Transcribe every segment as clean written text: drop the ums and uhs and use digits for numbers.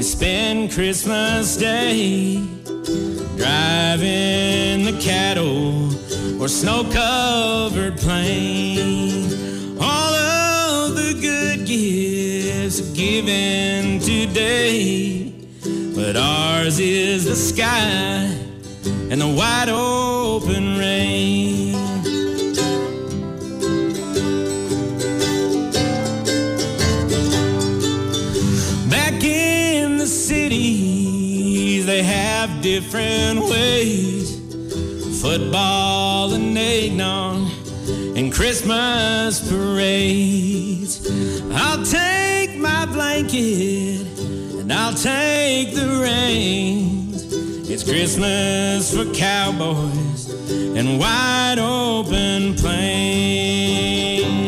spend Christmas Day driving the cattle or snow-covered plain. All of the good gifts are given today, but ours is the sky and the wide open range. Back in the cities, they have different ways. Football and eggnog and Christmas parades. I'll take my blanket and I'll take the reins. It's Christmas for cowboys and wide open plains.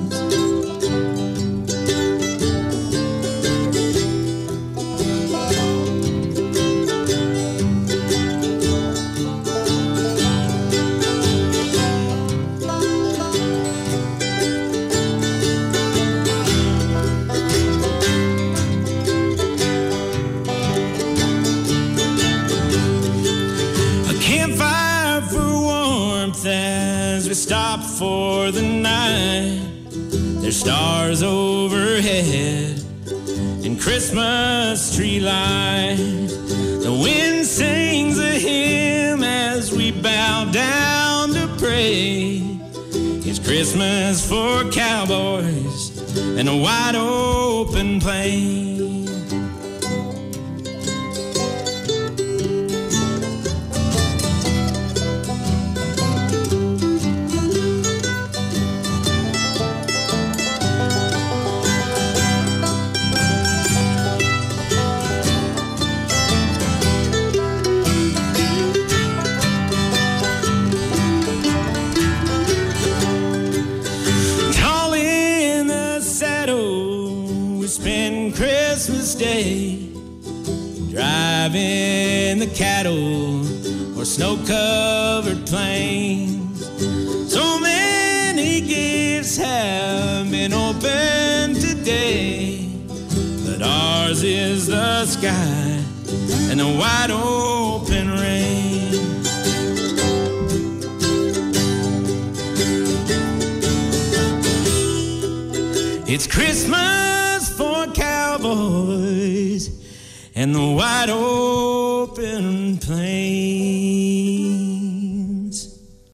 As we stop for the night, there's stars overhead and Christmas tree light. The wind sings a hymn as we bow down to pray. It's Christmas for cowboys and a wide open plain. Christmas Day, driving the cattle or snow-covered plains. So many gifts have been opened today, but ours is the sky and the wide open range. It's Christmas for cowboys and the wide open plain.